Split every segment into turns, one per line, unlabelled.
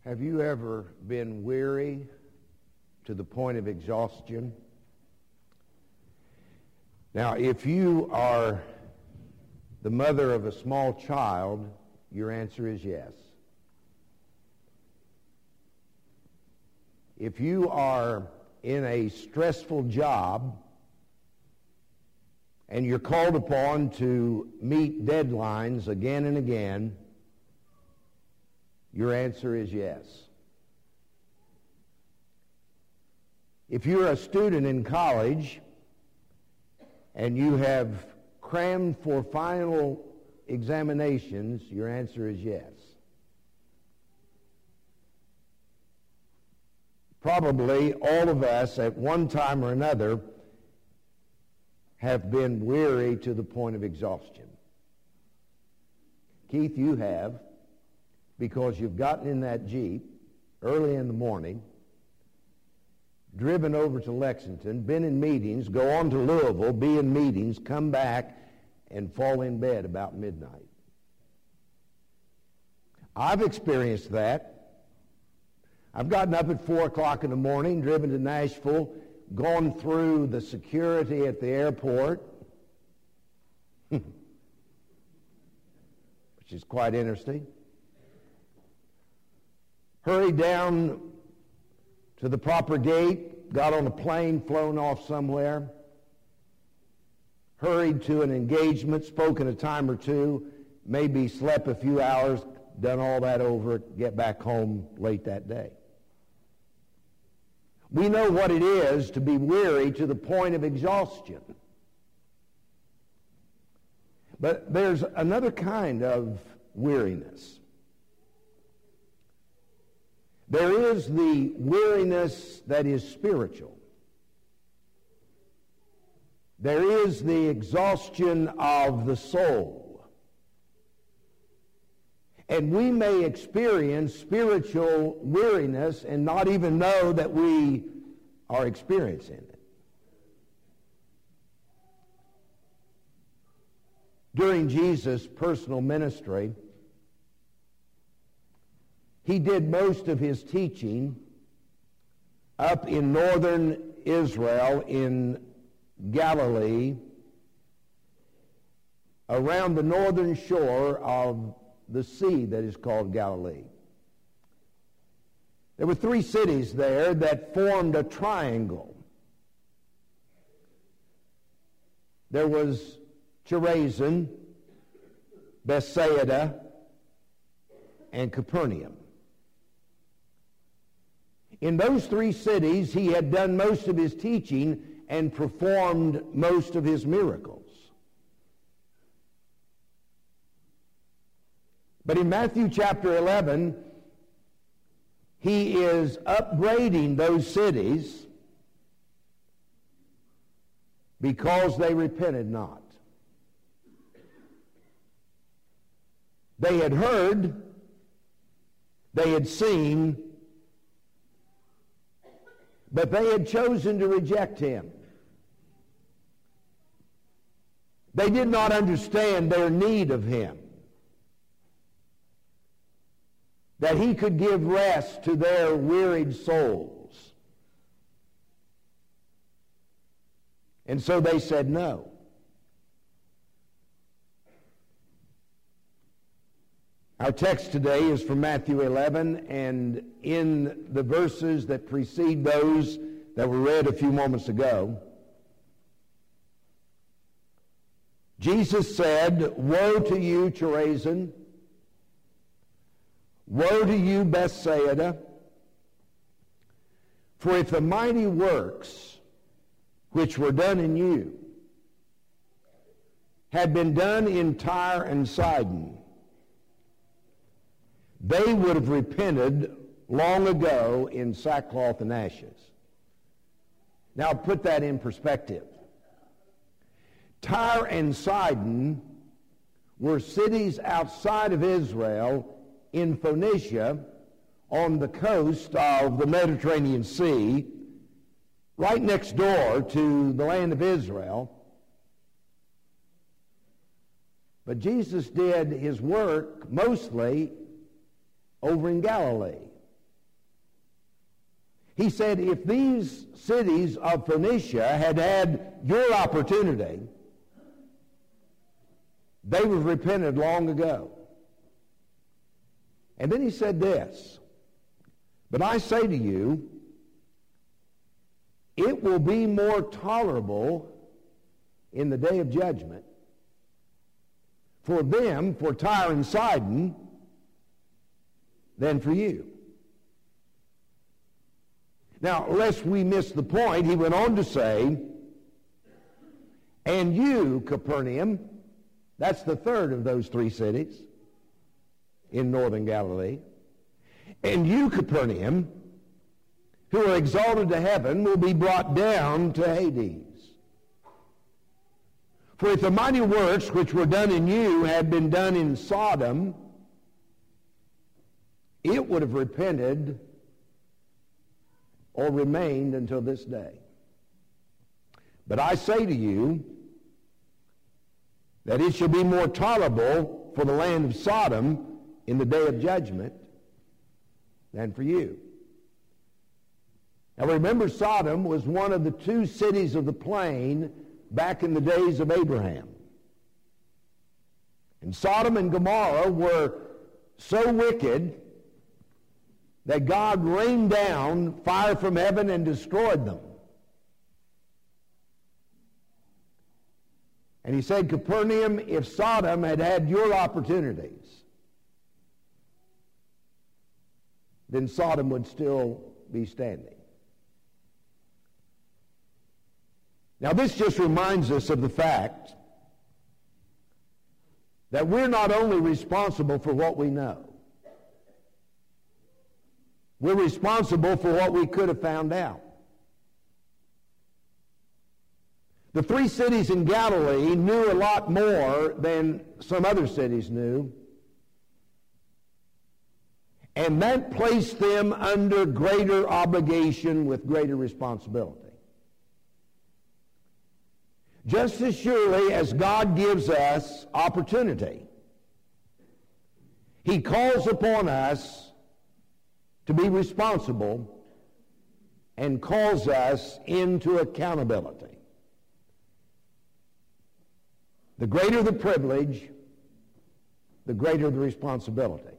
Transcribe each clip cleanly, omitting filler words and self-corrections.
Have you ever been weary to the point of exhaustion? Now, if you are the mother of a small child, your answer is yes. If you are in a stressful job and you're called upon to meet deadlines again and again, your answer is yes. If you're a student in college and you have crammed for final examinations, your answer is yes. Probably all of us at one time or another have been weary to the point of exhaustion. Keith, you have, because you've gotten in that Jeep early in the morning, driven over to Lexington, been in meetings, go on to Louisville, be in meetings, come back, and fall in bed about midnight. I've experienced that. I've gotten up at 4 o'clock in the morning, driven to Nashville, gone through the security at the airport, which is quite interesting. Hurried down to the proper gate, got on a plane, flown off somewhere, hurried to an engagement, spoken a time or two, maybe slept a few hours, done all that over, get back home late that day. We know what it is to be weary to the point of exhaustion. But there's another kind of weariness. There is the weariness that is spiritual. There is the exhaustion of the soul. And we may experience spiritual weariness and not even know that we are experiencing it. During Jesus' personal ministry, he did most of his teaching up in northern Israel, in Galilee, around the northern shore of the sea that is called Galilee. There were 3 cities there that formed a triangle. There was Chorazin, Bethsaida, and Capernaum. In those 3 cities, he had done most of his teaching and performed most of his miracles. But in Matthew chapter 11, he is upbraiding those cities because they repented not. They had heard, they had seen, but they had chosen to reject him. They did not understand their need of him, that he could give rest to their wearied souls. And so they said no. Our text today is from Matthew 11, and in the verses that precede those that were read a few moments ago, Jesus said, "Woe to you, Chorazin! Woe to you, Bethsaida! For if the mighty works which were done in you had been done in Tyre and Sidon, they would have repented long ago in sackcloth and ashes." Now put that in perspective. Tyre and Sidon were cities outside of Israel in Phoenicia on the coast of the Mediterranean Sea, right next door to the land of Israel. But Jesus did his work mostly over in Galilee. He said, if these cities of Phoenicia had had your opportunity, they would have repented long ago. And then he said this, but I say to you, it will be more tolerable in the day of judgment for them, for Tyre and Sidon, than for you. Now, lest we miss the point, he went on to say, and you, Capernaum, that's the third of those three cities in northern Galilee, and you, Capernaum, who are exalted to heaven, will be brought down to Hades. For if the mighty works which were done in you had been done in Sodom, it would have repented or remained until this day. But I say to you that it shall be more tolerable for the land of Sodom in the day of judgment than for you. Now remember, Sodom was one of the two cities of the plain back in the days of Abraham. And Sodom and Gomorrah were so wicked that God rained down fire from heaven and destroyed them. And he said, Capernaum, if Sodom had had your opportunities, then Sodom would still be standing. Now this just reminds us of the fact that we're not only responsible for what we know, we're responsible for what we could have found out. The three cities in Galilee knew a lot more than some other cities knew, and that placed them under greater obligation with greater responsibility. Just as surely as God gives us opportunity, he calls upon us to be responsible and calls us into accountability. The greater the privilege, the greater the responsibility.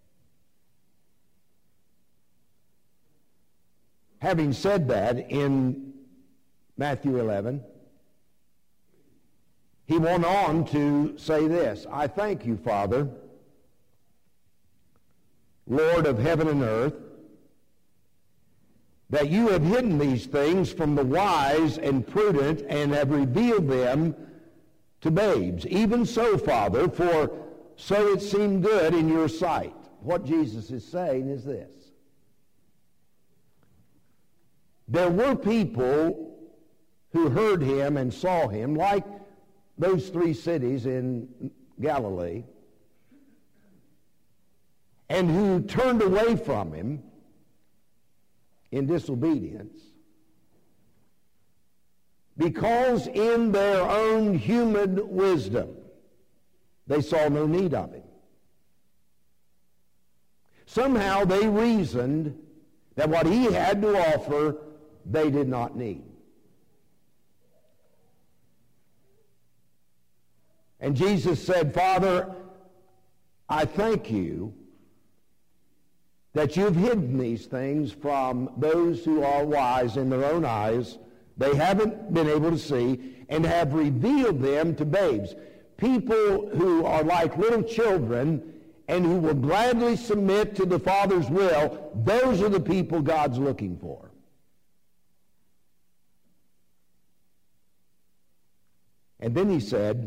Having said that, in Matthew 11, he went on to say this, I thank you, Father, Lord of heaven and earth, that you have hidden these things from the wise and prudent and have revealed them to babes. Even so, Father, for so it seemed good in your sight. What Jesus is saying is this. There were people who heard him and saw him, like those three cities in Galilee, and who turned away from him in disobedience because in their own human wisdom they saw no need of him. Somehow they reasoned that what he had to offer they did not need. And Jesus said, Father, I thank you that you've hidden these things from those who are wise in their own eyes. They haven't been able to see, and have revealed them to babes. People who are like little children and who will gladly submit to the Father's will, those are the people God's looking for. And then he said,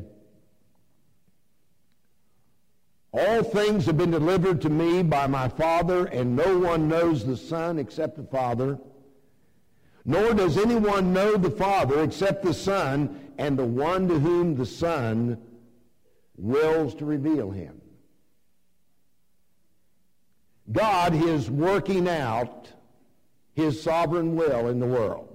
all things have been delivered to me by my Father, and no one knows the Son except the Father, nor does anyone know the Father except the Son, and the one to whom the Son wills to reveal him. God is working out his sovereign will in the world.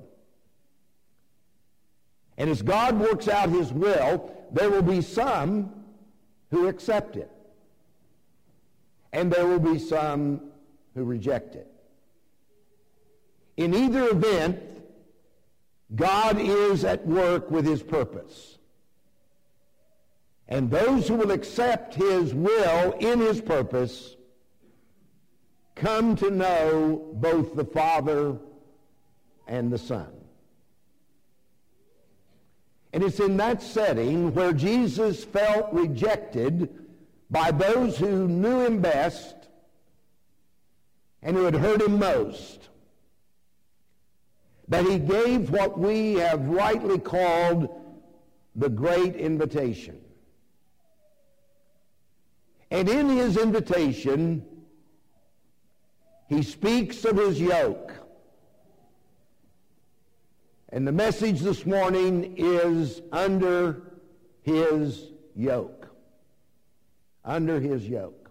And as God works out his will, there will be some who accept it. And there will be some who reject it. In either event, God is at work with his purpose. And those who will accept his will in his purpose come to know both the Father and the Son. And it's in that setting where Jesus felt rejected by those who knew him best and who had hurt him most, that he gave what we have rightly called the Great Invitation. And in his invitation, he speaks of his yoke. And the message this morning is under his yoke. Under his yoke.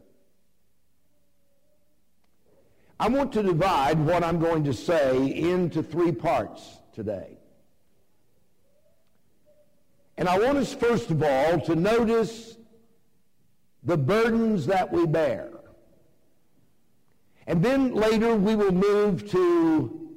I want to divide what I'm going to say into three parts today. And I want us, first of all, to notice the burdens that we bear. And then later we will move to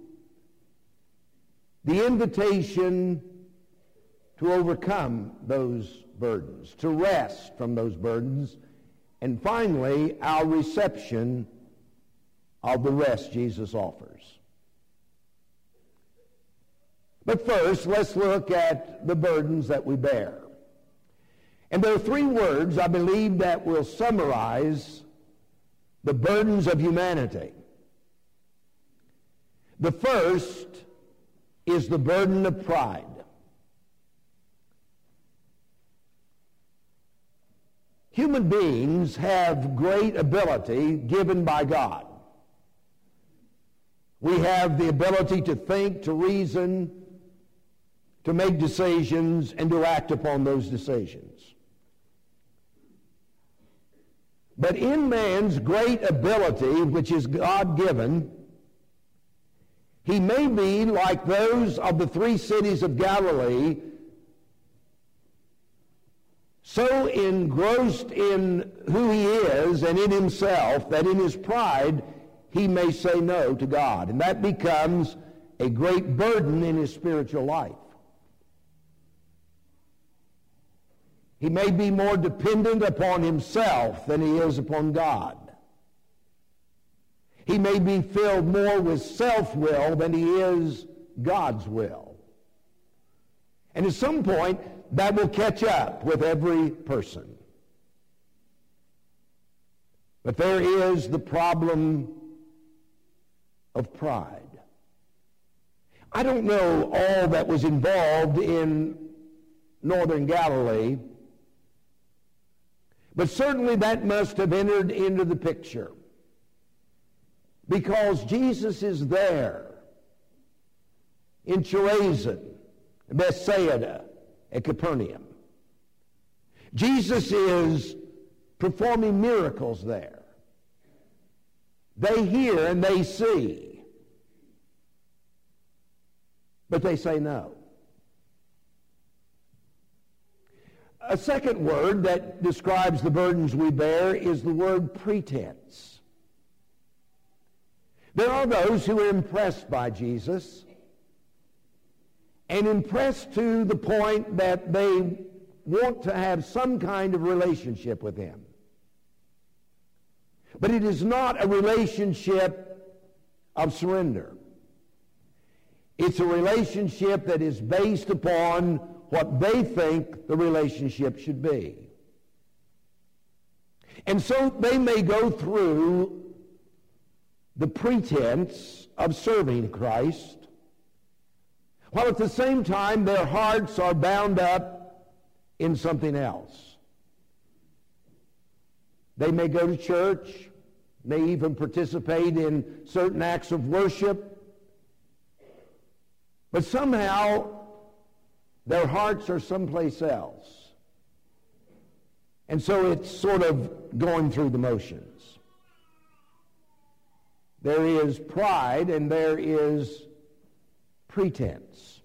the invitation to overcome those burdens, to rest from those burdens, and finally, our reception of the rest Jesus offers. But first, let's look at the burdens that we bear. And there are three words, I believe, that will summarize the burdens of humanity. The first is the burden of pride. Human beings have great ability given by God. We have the ability to think, to reason, to make decisions, and to act upon those decisions. But in man's great ability, which is God-given, he may be like those of the three cities of Galilee, so engrossed in who he is and in himself that in his pride he may say no to God. And that becomes a great burden in his spiritual life. He may be more dependent upon himself than he is upon God. He may be filled more with self-will than he is God's will. And at some point, that will catch up with every person. But there is the problem of pride. I don't know all that was involved in northern Galilee, but certainly that must have entered into the picture, because Jesus is there in Chorazin, Bethsaida, at Capernaum. Jesus is performing miracles there. They hear and they see, but they say no. A second word that describes the burdens we bear is the word pretense. There are those who are impressed by Jesus, and impressed to the point that they want to have some kind of relationship with him. But it is not a relationship of surrender. It's a relationship that is based upon what they think the relationship should be. And so they may go through the pretense of serving Christ, while at the same time their hearts are bound up in something else. They may go to church, may even participate in certain acts of worship, but somehow their hearts are someplace else. And so it's sort of going through the motions. There is pride and there is pretense.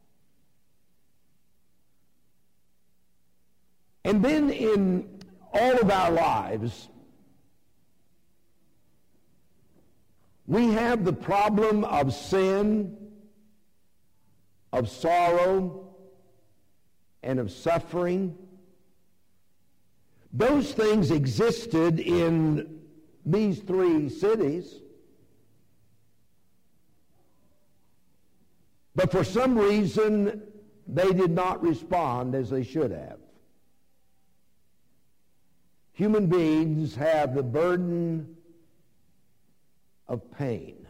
And then in all of our lives, We have the problem of sin, of sorrow, and of suffering. Those things existed in these three cities. But for some reason, they did not respond as they should have. Human beings have the burden of pain.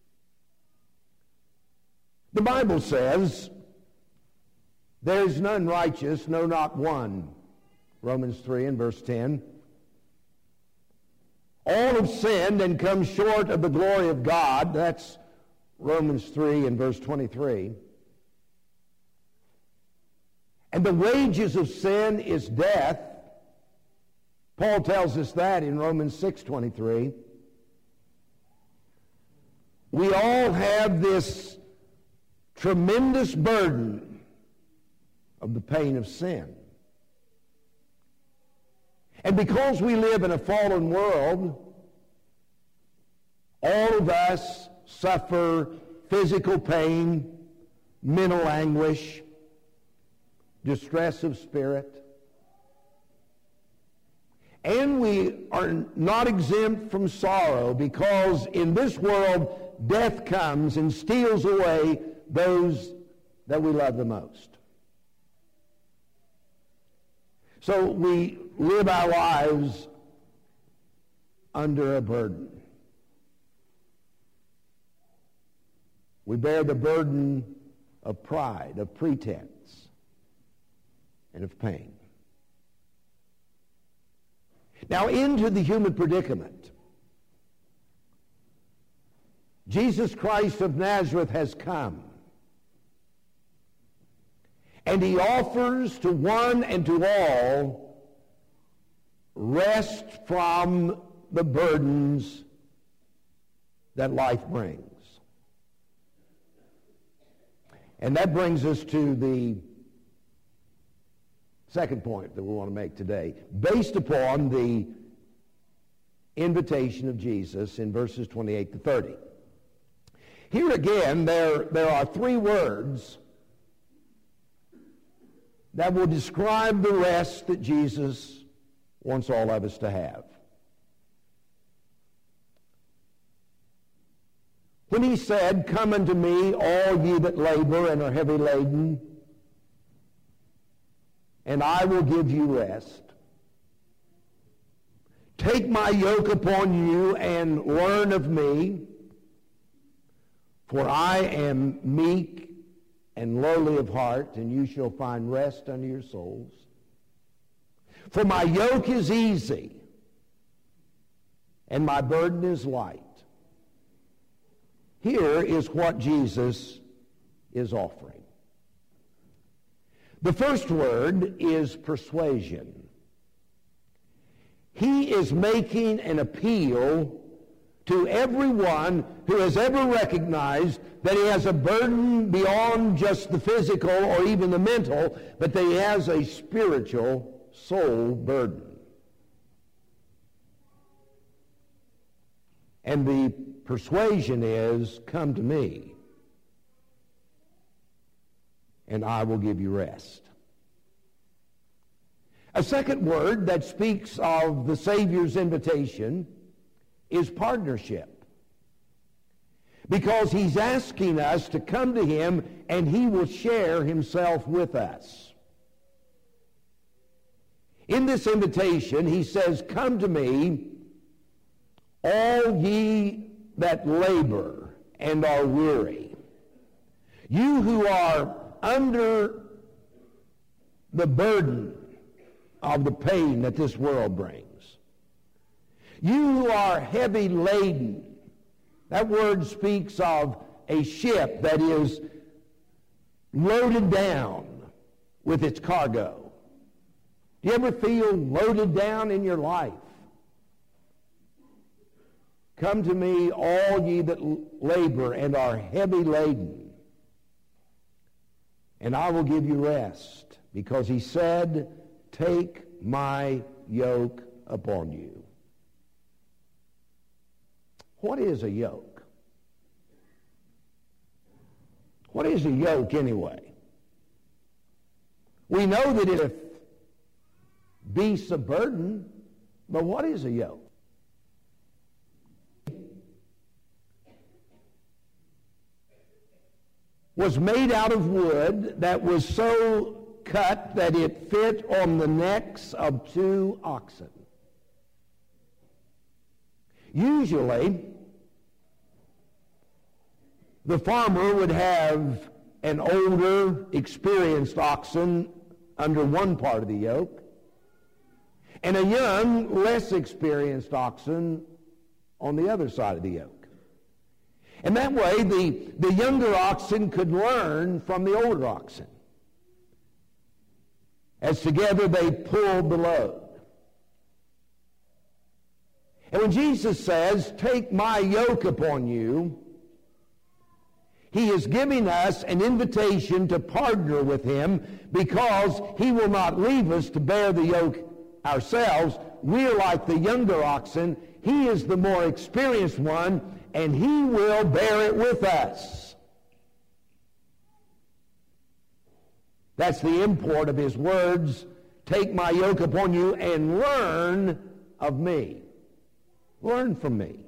The Bible says, "There is none righteous, no, not one." Romans 3 and verse 10. All have sinned and come short of the glory of God. That's Romans 3 and verse 23. And the wages of sin is death. Paul tells us that in Romans 6:23. We all have this tremendous burden of the pain of sin. And because we live in a fallen world, all of us suffer physical pain, mental anguish, distress of spirit. And we are not exempt from sorrow, because in this world, death comes and steals away those that we love the most. So we live our lives under a burden. We bear the burden of pride, of pretense, and of pain. Now, into the human predicament, Jesus Christ of Nazareth has come. And he offers to one and to all rest from the burdens that life brings. And that brings us to the second point that we want to make today, based upon the invitation of Jesus in verses 28 to 30. Here again, there are three words that will describe the rest that Jesus wants all of us to have. When he said, "Come unto me, all ye that labor and are heavy laden, and I will give you rest. Take my yoke upon you and learn of me, for I am meek and lowly of heart, and you shall find rest unto your souls. For my yoke is easy, and my burden is light." Here is what Jesus is offering. The first word is persuasion. He is making an appeal to everyone who has ever recognized that he has a burden beyond just the physical or even the mental, but that he has a spiritual soul burden. And the persuasion is, "Come to me, and I will give you rest." A second word that speaks of the Savior's invitation is partnership, because he's asking us to come to him and he will share himself with us. In this invitation, he says, "Come to me, all ye that labor and are weary, you who are under the burden of the pain that this world brings, you who are heavy laden." That word speaks of a ship that is loaded down with its cargo. Do you ever feel loaded down in your life? "Come to me, all ye that labor and are heavy laden, and I will give you rest." Because he said, "Take my yoke upon you." What is a yoke? What is a yoke anyway? We know that if beasts of burden, but what is a yoke? Was made out of wood that was so cut that it fit on the necks of two oxen. Usually, the farmer would have an older, experienced oxen under one part of the yoke, and a young, less experienced oxen on the other side of the yoke. And that way, the younger oxen could learn from the older oxen, as together they pulled the load. And when Jesus says, "Take my yoke upon you," he is giving us an invitation to partner with him, because he will not leave us to bear the yoke ourselves. We're like the younger oxen. He is the more experienced one, and he will bear it with us. That's the import of his words, "Take my yoke upon you and learn of me." Learn from me.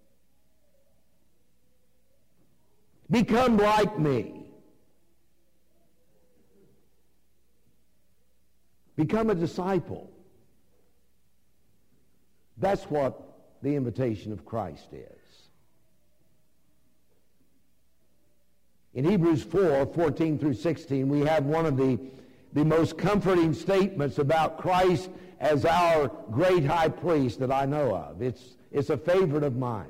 Become like me. Become a disciple. That's what the invitation of Christ is. In Hebrews 4:14 through 16, we have one of the most comforting statements about Christ as our great high priest that I know of. It's a favorite of mine.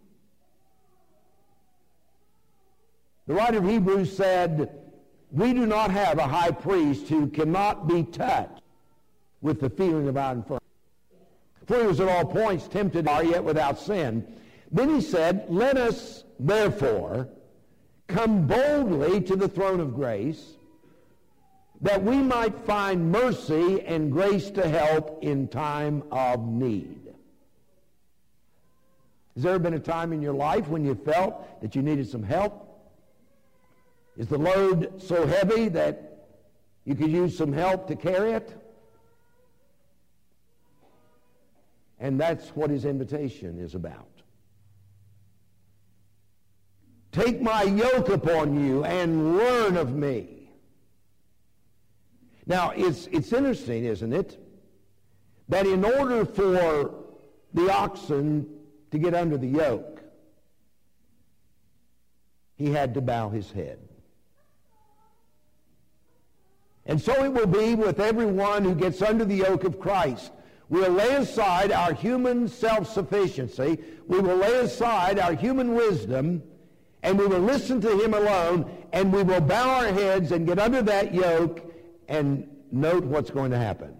The writer of Hebrews said, "We do not have a high priest who cannot be touched with the feeling of our infirmity. For he was at all points tempted, yet without sin." Then he said, "Let us therefore come boldly to the throne of grace, that we might find mercy and grace to help in time of need." Has there ever been a time in your life when you felt that you needed some help? Is the load so heavy that you could use some help to carry it? And that's what his invitation is about. "Take my yoke upon you and learn of me." Now, it's interesting, isn't it, that in order for the oxen to get under the yoke, he had to bow his head. And so it will be with everyone who gets under the yoke of Christ. We'll lay aside our human self-sufficiency. We will lay aside our human wisdom, and we will listen to him alone, and we will bow our heads and get under that yoke and note what's going to happen.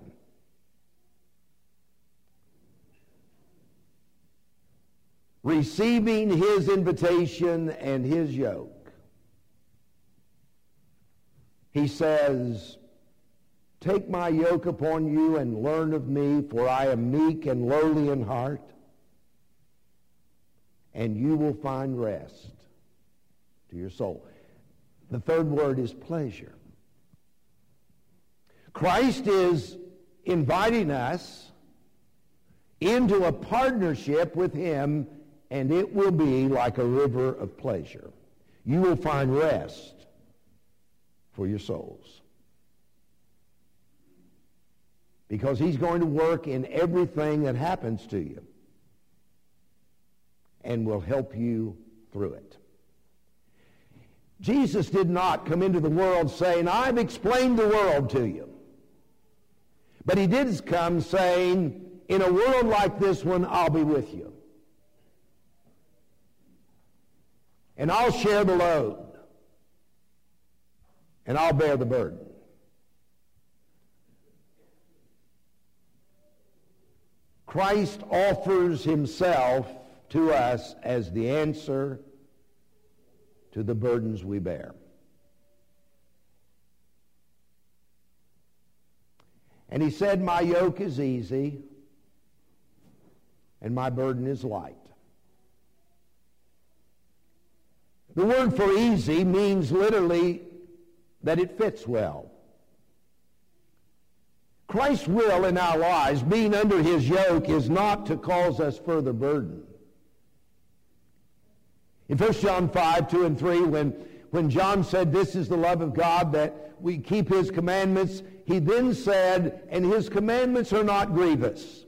Receiving his invitation and his yoke, he says, "Take my yoke upon you and learn of me, for I am meek and lowly in heart, and you will find rest to your soul." The third word is pleasure. Christ is inviting us into a partnership with him, and it will be like a river of pleasure. You will find rest for your souls, because he's going to work in everything that happens to you and will help you through it. Jesus did not come into the world saying, "I've explained the world to you." But he did come saying, "In a world like this one, I'll be with you. And I'll share the load. And I'll bear the burden." Christ offers himself to us as the answer to the burdens we bear. And he said, "My yoke is easy and my burden is light." The word for easy means literally that it fits well. Christ's will in our lives, being under his yoke, is not to cause us further burden. In 1 John 5, 2 and 3, when John said, "This is the love of God, that we keep his commandments," he then said, "And his commandments are not grievous."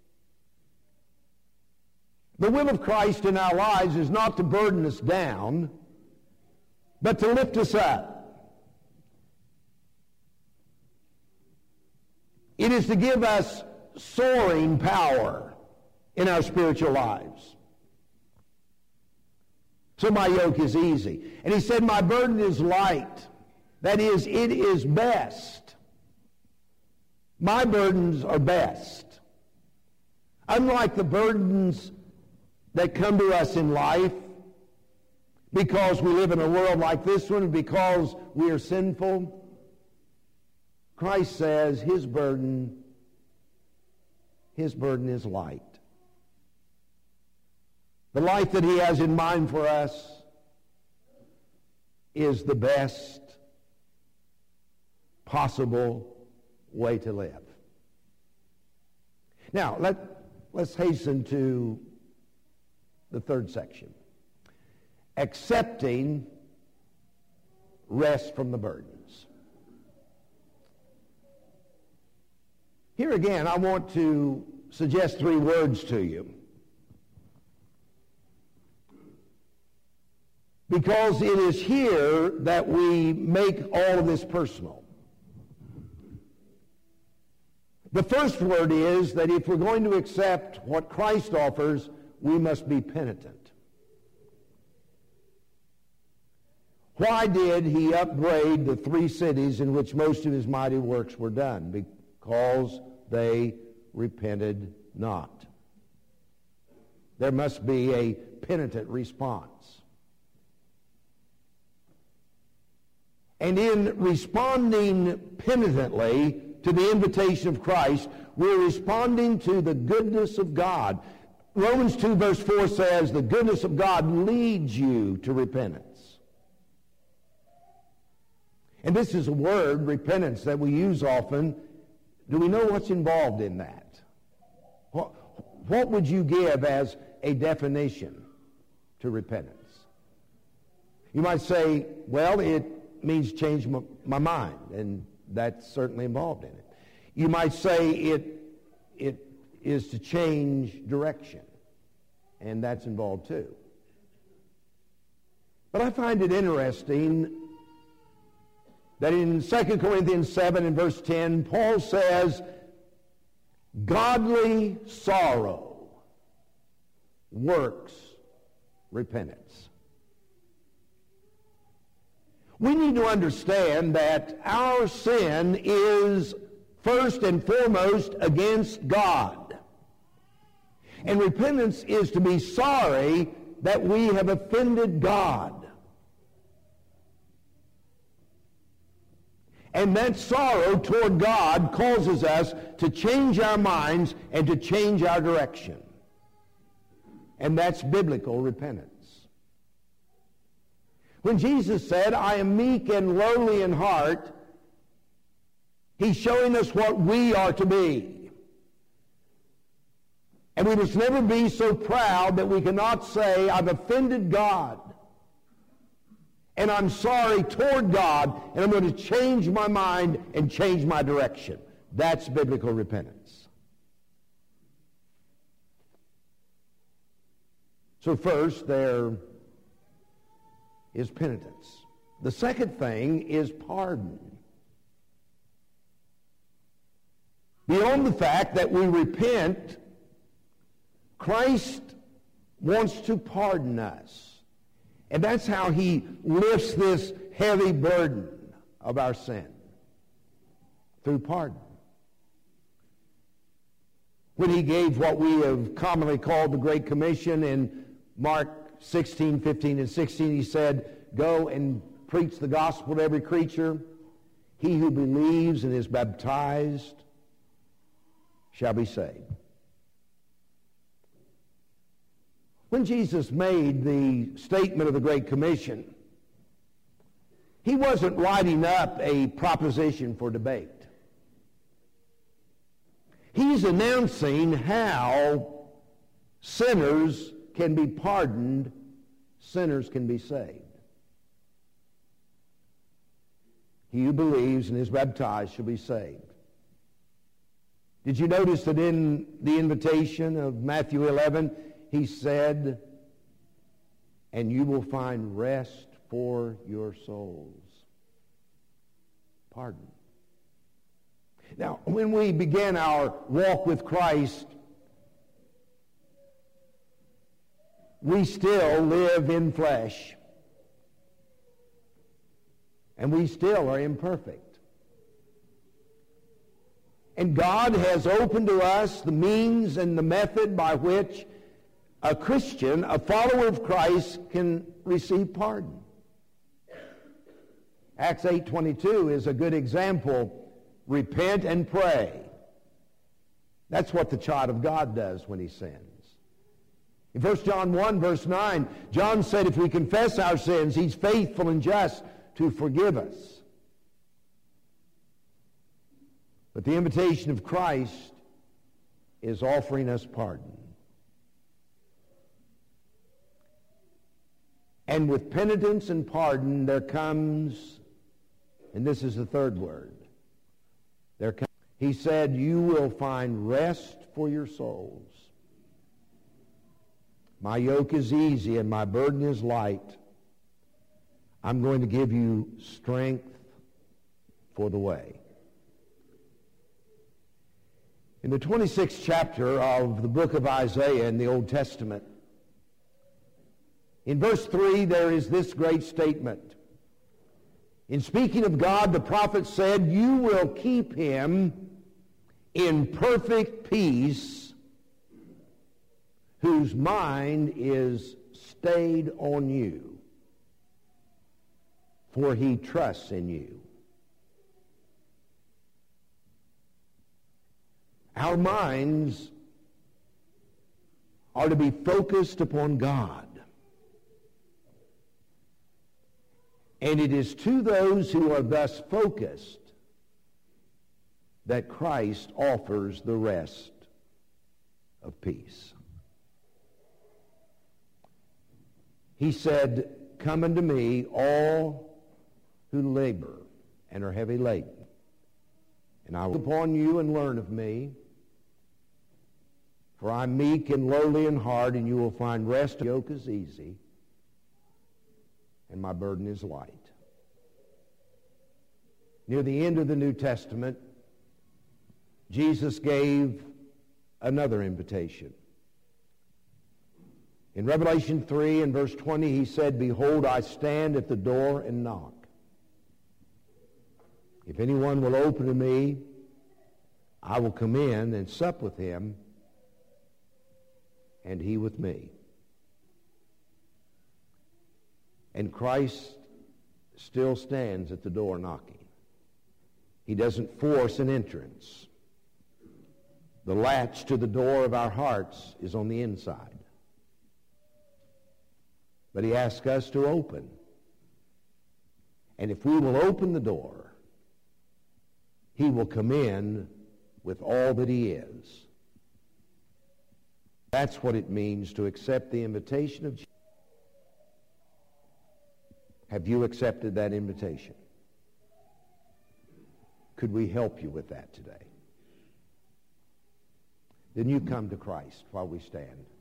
The will of Christ in our lives is not to burden us down, but to lift us up. It is to give us soaring power in our spiritual lives. So my yoke is easy. And he said, my burden is light. That is, it is best. My burdens are best. Unlike the burdens that come to us in life, because we live in a world like this one, because we are sinful, Christ says his burden is light. The life that he has in mind for us is the best possible way to live. Now, let's hasten to the third section. Accepting rest from the burdens. Here again, I want to suggest three words to you, because it is here that we make all of this personal. The first word is that if we're going to accept what Christ offers, we must be penitent. Why did he upbraid the three cities in which most of his mighty works were done? Because they repented not. There must be a penitent response. And in responding penitently to the invitation of Christ, we're responding to the goodness of God. Romans 2 verse 4 says, the goodness of God leads you to repentance. And this is a word, repentance, that we use often. Do we know what's involved in that? What would you give as a definition to repentance? You might say, well, it means change my mind, and that's certainly involved in it. You might say it is to change direction, and that's involved too. But I find it interesting that in 2 Corinthians 7 and verse 10, Paul says, godly sorrow works repentance. We need to understand that our sin is first and foremost against God. And repentance is to be sorry that we have offended God. And that sorrow toward God causes us to change our minds and to change our direction. And that's biblical repentance. When Jesus said, I am meek and lowly in heart, he's showing us what we are to be. And we must never be so proud that we cannot say, I've offended God, and I'm sorry toward God, and I'm going to change my mind and change my direction. That's biblical repentance. So first, there is penitence. The second thing is pardon. Beyond the fact that we repent, Christ wants to pardon us. And that's how he lifts this heavy burden of our sin, through pardon. When he gave what we have commonly called the Great Commission in Mark 16, 15, and 16, he said, go and preach the gospel to every creature. He who believes and is baptized shall be saved. When Jesus made the statement of the Great Commission, he wasn't writing up a proposition for debate. He's announcing how sinners can be pardoned, sinners can be saved. He who believes and is baptized shall be saved. Did you notice that in the invitation of Matthew 11, he said, and you will find rest for your souls. Pardon. Now, when we began our walk with Christ, we still live in flesh. And we still are imperfect. And God has opened to us the means and the method by which a Christian, a follower of Christ, can receive pardon. Acts 8:22 is a good example. Repent and pray. That's what the child of God does when he sins. In 1 John 1, verse 9, John said if we confess our sins, he's faithful and just to forgive us. But the invitation of Christ is offering us pardon. And with penitence and pardon there comes, and this is the third word, he said, you will find rest for your souls. My yoke is easy and my burden is light. I'm going to give you strength for the way. In the 26th chapter of the book of Isaiah in the Old Testament, in verse 3, there is this great statement. In speaking of God, the prophet said, you will keep him in perfect peace whose mind is stayed on you, for he trusts in you. Our minds are to be focused upon God. And it is to those who are thus focused that Christ offers the rest of peace. He said, come unto me, all who labor and are heavy laden, and I will upon you and learn of me, for I'm meek and lowly in heart, and you will find rest. The yoke is easy, and my burden is light. Near the end of the New Testament, Jesus gave another invitation. In Revelation 3 and verse 20, he said, behold, I stand at the door and knock. If anyone will open to me, I will come in and sup with him, and he with me. And Christ still stands at the door knocking. He doesn't force an entrance. The latch to the door of our hearts is on the inside. But he asks us to open. And if we will open the door, he will come in with all that he is. That's what it means to accept the invitation of Jesus. Have you accepted that invitation? Could we help you with that today? Then you come to Christ while we stand.